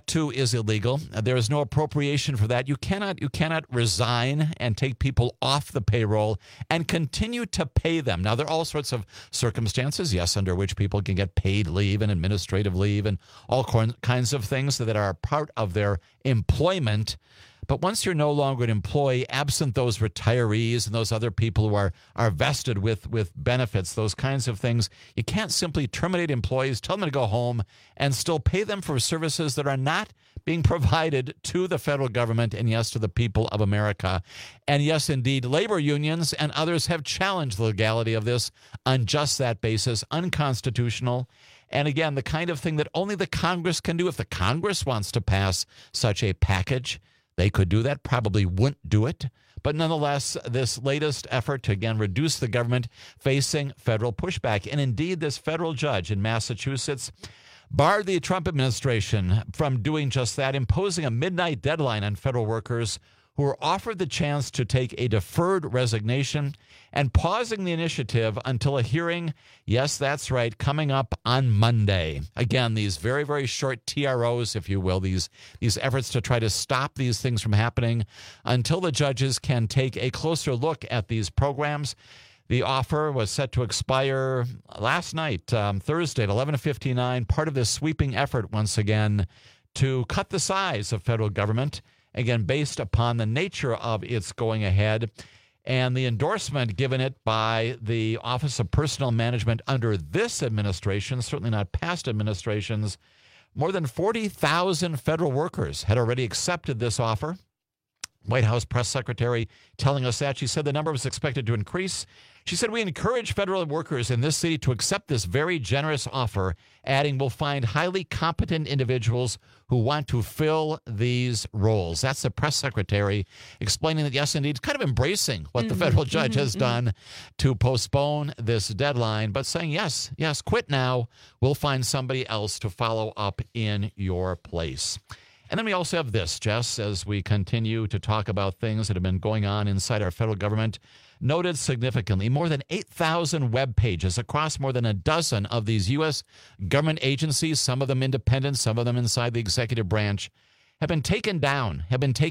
is illegal. There is no appropriation for that. You cannot resign and take people off the payroll and continue to pay them. Now, there are all sorts of circumstances, yes, under which people can get paid leave and administrative leave and all kinds of things that are part of their employment. But once you're no longer an employee, absent those retirees and those other people who are vested with benefits, those kinds of things, you can't simply terminate employees, tell them to go home, and still pay them for services that are not being provided to the federal government and, yes, to the people of America. And, yes, indeed, labor unions and others have challenged the legality of this on just that basis, unconstitutional. And, again, the kind of thing that only the Congress can do. If the Congress wants to pass such a package, they could do that, probably wouldn't do it. But nonetheless, this latest effort to, again, reduce the government facing federal pushback. And indeed, this federal judge in Massachusetts barred the Trump administration from doing just that, imposing a midnight deadline on federal workers who were offered the chance to take a deferred resignation and pausing the initiative until a hearing, yes, that's right, coming up on Monday. Again, these very, very short TROs, if you will, these efforts to try to stop these things from happening until the judges can take a closer look at these programs. The offer was set to expire last night, Thursday at 11:59, part of this sweeping effort, once again, to cut the size of federal government, again, based upon the nature of its going ahead and the endorsement given it by the Office of Personnel Management under this administration, certainly not past administrations. More than 40,000 federal workers had already accepted this offer. White House press secretary telling us that. She said the number was expected to increase. She said, we encourage federal workers in this city to accept this very generous offer, adding, we'll find highly competent individuals who want to fill these roles. That's the press secretary explaining that, yes, indeed, kind of embracing what the federal judge has done to postpone this deadline, but saying, yes, quit now. We'll find somebody else to follow up in your place. And then we also have this, Jess, as we continue to talk about things that have been going on inside our federal government. Noted significantly, more than 8,000 web pages across more than a dozen of these U.S. government agencies, some of them independent, some of them inside the executive branch, have been taken down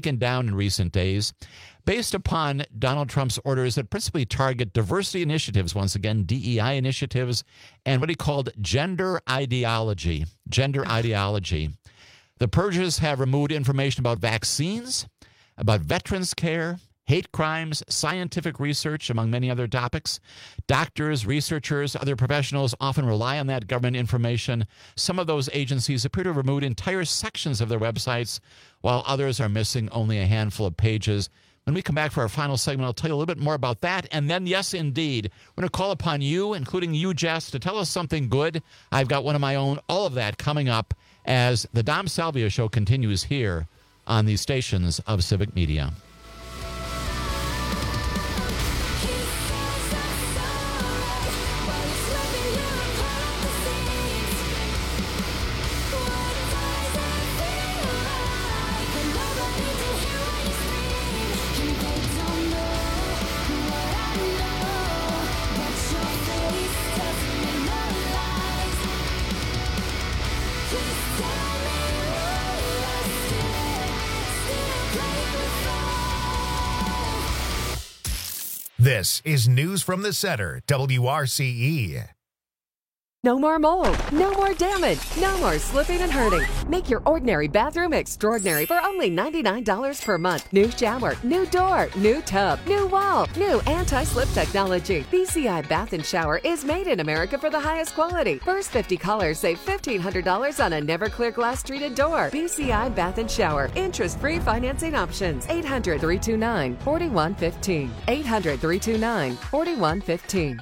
in recent days based upon Donald Trump's orders that principally target diversity initiatives, once again, DEI initiatives, and what he called gender ideology. The purges have removed information about vaccines, about veterans care, hate crimes, scientific research, among many other topics. Doctors, researchers, other professionals often rely on that government information. Some of those agencies appear to have removed entire sections of their websites, while others are missing only a handful of pages. When we come back for our final segment, I'll tell you a little bit more about that. And then, yes, indeed, we're going to call upon you, including you, Jess, to tell us something good. I've got one of my own. All of that coming up as the Dom Salvia Show continues here on these stations of Civic Media. This is News from the Center, WRCE. No more mold, no more damage, no more slipping and hurting. Make your ordinary bathroom extraordinary for only $99 per month. New shower, new door, new tub, new wall, new anti-slip technology. BCI Bath and Shower is made in America for the highest quality. First 50 callers save $1,500 on a never clear glass treated door. BCI Bath and Shower. Interest-free financing options. 800-329-4115. 800-329-4115.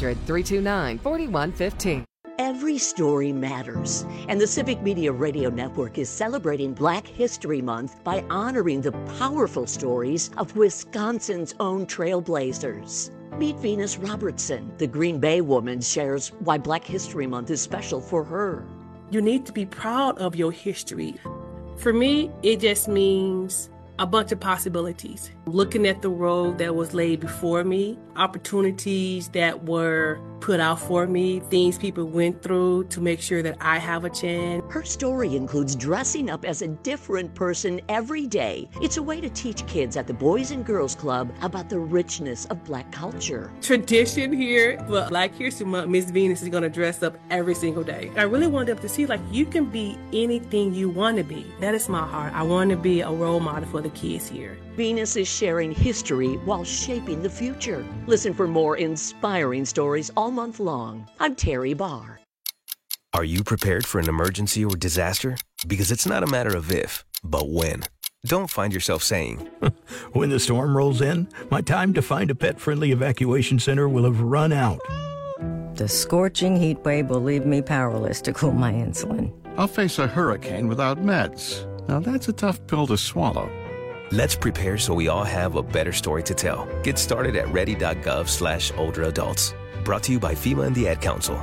800-329-4115. Every story matters, and the Civic Media Radio Network is celebrating Black History Month by honoring the powerful stories of Wisconsin's own trailblazers. Meet Venus Robertson. The Green Bay woman shares why Black History Month is special for her. You need to be proud of your history. For me, it just means a bunch of possibilities. Looking at the road that was laid before me, opportunities that were put out for me, things people went through to make sure that I have a chance. Her story includes dressing up as a different person every day. It's a way to teach kids at the Boys and Girls Club about the richness of Black culture. Tradition here, but Black History Month, Miss Venus is going to dress up every single day. I really want them to see, like, you can be anything you want to be. That is my heart. I want to be a role model for the kids here. Venus is sharing history while shaping the future. Listen for more inspiring stories all month long. I'm Terry Barr. Are you prepared for an emergency or disaster? Because it's not a matter of if, but when. Don't find yourself saying, when the storm rolls in, my time to find a pet-friendly evacuation center will have run out. The scorching heat wave will leave me powerless to cool my insulin. I'll face a hurricane without meds. Now that's a tough pill to swallow. Let's prepare so we all have a better story to tell. Get started at ready.gov/older adults. Brought to you by FEMA and the Ad Council.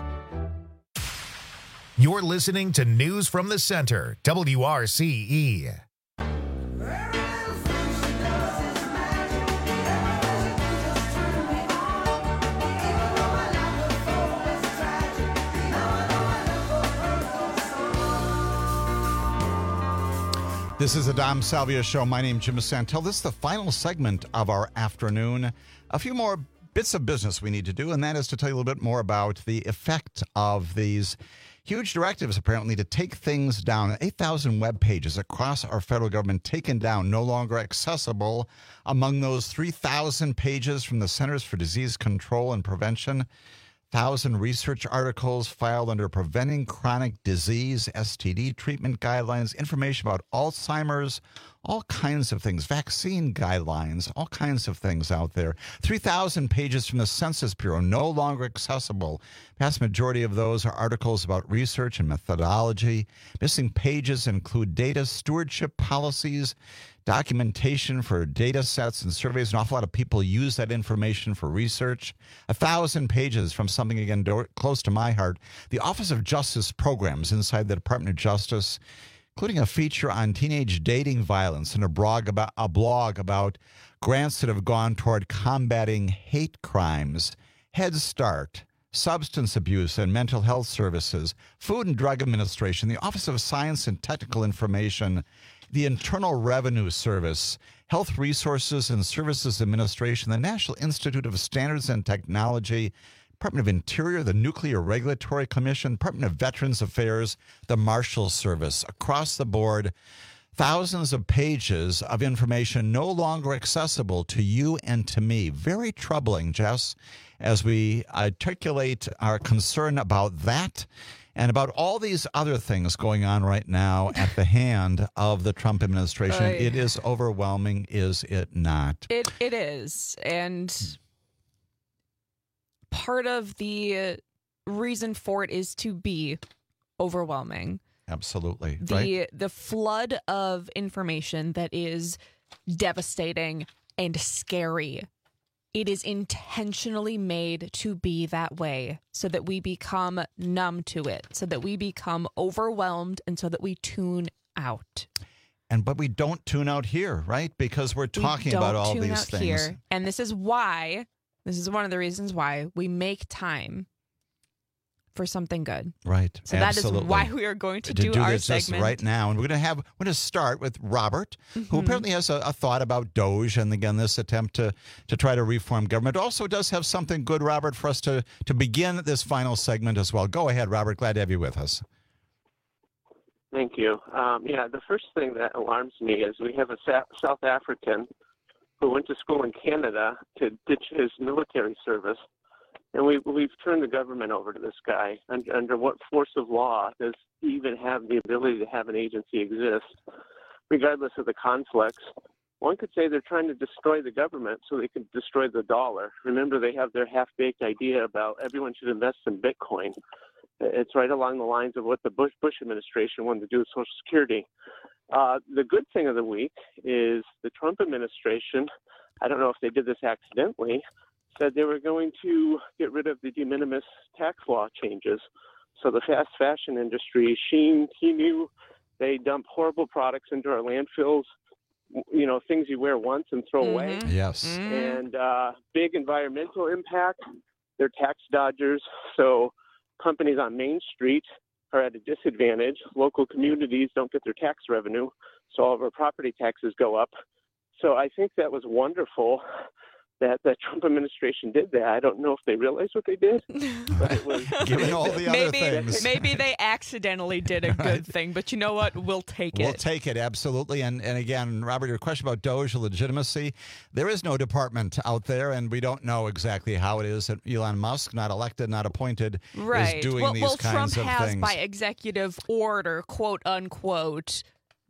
You're listening to News from the Center, WRCE. This is the Dom Salvia Show. My name is Jim Santel. This is the final segment of our afternoon. A few more bits of business we need to do, and that is to tell you a little bit more about the effect of these huge directives, apparently, to take things down. 8,000 web pages across our federal government taken down, no longer accessible. Among those, 3,000 pages from the Centers for Disease Control and Prevention. 1,000 research articles filed under Preventing Chronic Disease, STD treatment guidelines, information about Alzheimer's, all kinds of things, vaccine guidelines, all kinds of things out there. 3,000 pages from the Census Bureau, no longer accessible. Vast majority of those are articles about research and methodology. Missing pages include data stewardship policies, documentation for data sets and surveys. An awful lot of people use that information for research. 1,000 pages from something, again, close to my heart, the Office of Justice Programs inside the Department of Justice, including a feature on teenage dating violence and a blog about grants that have gone toward combating hate crimes, Head Start, substance abuse and mental health services, Food and Drug Administration, the Office of Science and Technical Information, the Internal Revenue Service, Health Resources and Services Administration, the National Institute of Standards and Technology, Department of Interior, the Nuclear Regulatory Commission, Department of Veterans Affairs, the Marshals Service. Across the board, thousands of pages of information no longer accessible to you and to me. Very troubling, Jess, as we articulate our concern about that and about all these other things going on right now at the hand of the Trump administration. It is overwhelming, is it not? It is. And part of the reason for it is to be overwhelming. Absolutely. The flood of information that is devastating and scary. It is intentionally made to be that way so that we become numb to it, so that we become overwhelmed, and so that we tune out. But we don't tune out here, right? Because we're talking about all these things. Here. And this is one of the reasons why we make time for something good. Right. So Absolutely. that is why we are going to do our this segment right now. And we're going to start with Robert, who apparently has a thought about Doge and, again, this attempt to try to reform government. Also does have something good, Robert, for us to begin this final segment as well. Go ahead, Robert. Glad to have you with us. Thank you. The first thing that alarms me is we have a South African who went to school in Canada to ditch his military service. And we've turned the government over to this guy. Under what force of law does he even have the ability to have an agency exist, regardless of the conflicts? One could say they're trying to destroy the government so they can destroy the dollar. Remember, they have their half-baked idea about everyone should invest in Bitcoin. It's right along the lines of what the Bush administration wanted to do with Social Security. The good thing of the week is the Trump administration, I don't know if they did this accidentally, said they were going to get rid of the de minimis tax law changes. So the fast fashion industry, Shein, Temu, they dump horrible products into our landfills, things you wear once and throw away. Yes. And big environmental impact. They're tax dodgers. So companies on Main Street are at a disadvantage. Local communities don't get their tax revenue, so all of our property taxes go up. So I think that was wonderful that the Trump administration did that. I don't know if they realized what they did, but it was given all the other things. Maybe they accidentally did a good thing, but you know what? We'll take it. We'll take it, absolutely. And again, Robert, your question about Doge legitimacy, there is no department out there, and we don't know exactly how it is that Elon Musk, not elected, not appointed, is doing these kinds Trump of has, things. by executive order, quote unquote,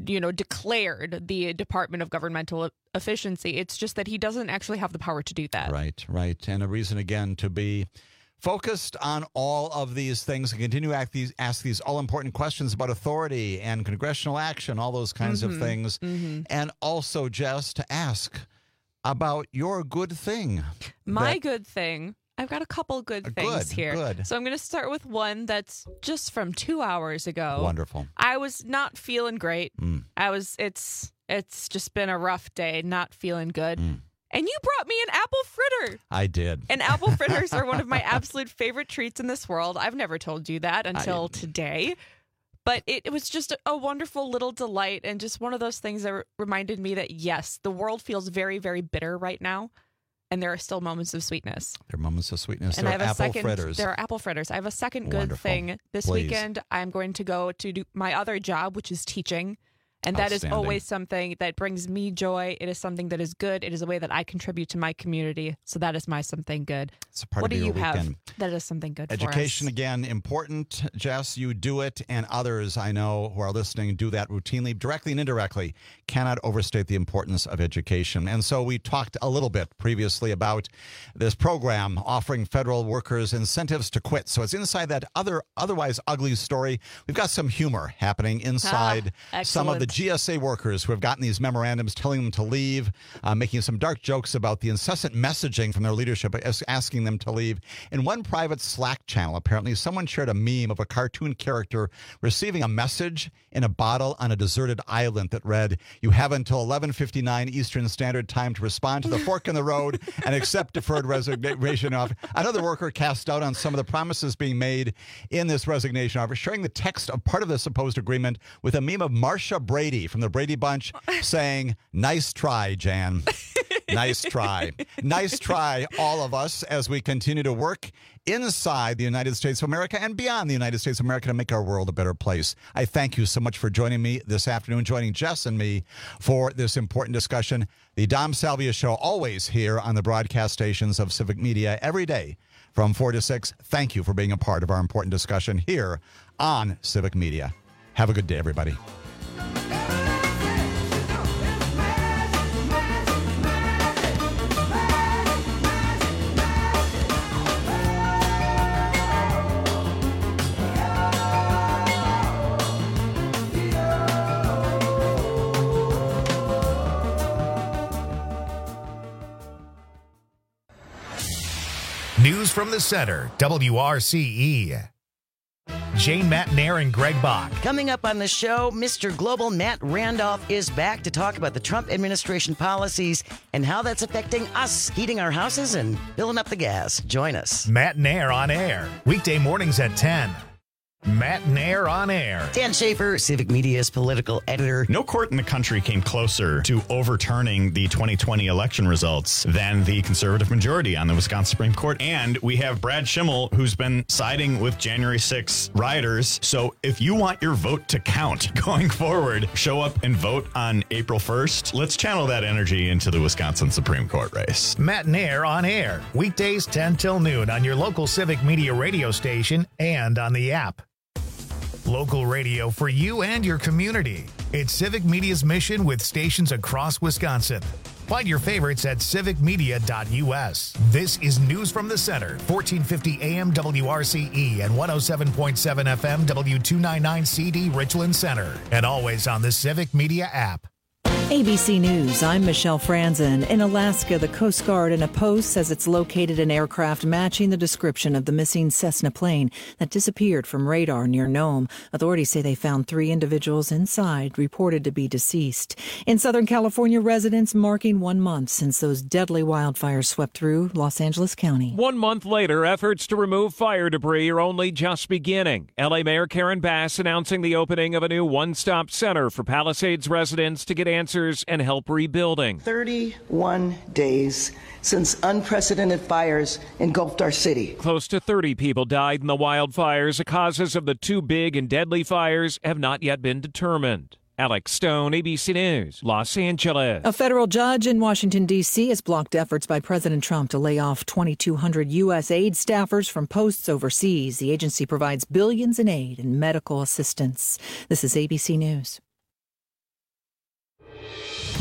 declared the Department of Governmental Efficiency. It's just that he doesn't actually have the power to do that. Right. And a reason, again, to be focused on all of these things and continue to ask these all-important questions about authority and congressional action, all those kinds of things. And also, Jess, to ask about your good thing. My good thing. I've got a couple good things here. Good. So I'm going to start with one that's just from 2 hours ago. Wonderful. I was not feeling great. It's just been a rough day, not feeling good. And you brought me an apple fritter. I did. And apple fritters are one of my absolute favorite treats in this world. I've never told you that until today. But it was just a wonderful little delight and just one of those things that reminded me that, yes, the world feels very, very bitter right now. And there are still moments of sweetness. There are moments of sweetness. And there I have are apple second, fritters. There are apple fritters. I have a second good thing. This weekend, I'm going to go to do my other job, which is teaching. And that is always something that brings me joy. It is something that is good. It is a way that I contribute to my community. So that is my something good. It's a part what of do your you have weekend. that is something good Education, for us? again, important. Jess, you do it, and others I know who are listening do that routinely, directly and indirectly. Cannot overstate the importance of education. And so we talked a little bit previously about this program offering federal workers incentives to quit. So it's inside that otherwise ugly story. We've got some humor happening inside some of the GSA workers who have gotten these memorandums telling them to leave, making some dark jokes about the incessant messaging from their leadership asking them to leave. In one private Slack channel, apparently, someone shared a meme of a cartoon character receiving a message in a bottle on a deserted island that read, "You have until 11:59 Eastern Standard Time to respond to the fork in the road and accept deferred resignation offer." Another worker cast doubt on some of the promises being made in this resignation offer, sharing the text of part of the supposed agreement with a meme of Marsha Brady from the Brady Bunch saying, "Nice try, Jan." Nice try. Nice try, all of us, as we continue to work inside the United States of America and beyond the United States of America to make our world a better place. I thank you so much for joining me this afternoon, joining Jess and me for this important discussion. The Dom Salvia Show, always here on the broadcast stations of Civic Media every day from 4 to 6. Thank you for being a part of our important discussion here on Civic Media. Have a good day, everybody. News from the Center, WRCE. Jane Matnair and Greg Bach. Coming up on the show, Mr. Global Matt Randolph is back to talk about the Trump administration policies and how that's affecting us heating our houses and filling up the gas. Join us. Matnair on air, weekday mornings at 10. Matt Nair on air. Dan Schaefer, Civic Media's political editor. No court in the country came closer to overturning the 2020 election results than the conservative majority on the Wisconsin Supreme Court. And we have Brad Schimmel, who's been siding with January 6 rioters. So if you want your vote to count going forward, show up and vote on April 1st. Let's channel that energy into the Wisconsin Supreme Court race. Matt Nair on air, weekdays 10 till noon on your local Civic Media radio station and on the app. Local radio for you and your community. It's Civic Media's mission with stations across Wisconsin. Find your favorites at civicmedia.us. This is News from the Center, 1450 AM WRCE and 107.7 FM W299CD Richland Center. And always on the Civic Media app. ABC News, I'm Michelle Franzen. In Alaska, the Coast Guard in a post says it's located an aircraft matching the description of the missing Cessna plane that disappeared from radar near Nome. Authorities say they found 3 individuals inside, reported to be deceased. In Southern California, residents marking 1 month since those deadly wildfires swept through Los Angeles County. 1 month later, efforts to remove fire debris are only just beginning. L.A. Mayor Karen Bass announcing the opening of a new one-stop center for Palisades residents to get answers and help rebuilding. 31 days since unprecedented fires engulfed our city. Close to 30 people died in the wildfires. The causes of the 2 big and deadly fires have not yet been determined. Alex Stone, ABC News, Los Angeles. A federal judge in Washington, D.C. has blocked efforts by President Trump to lay off 2,200 U.S. aid staffers from posts overseas. The agency provides billions in aid and medical assistance. This is ABC News.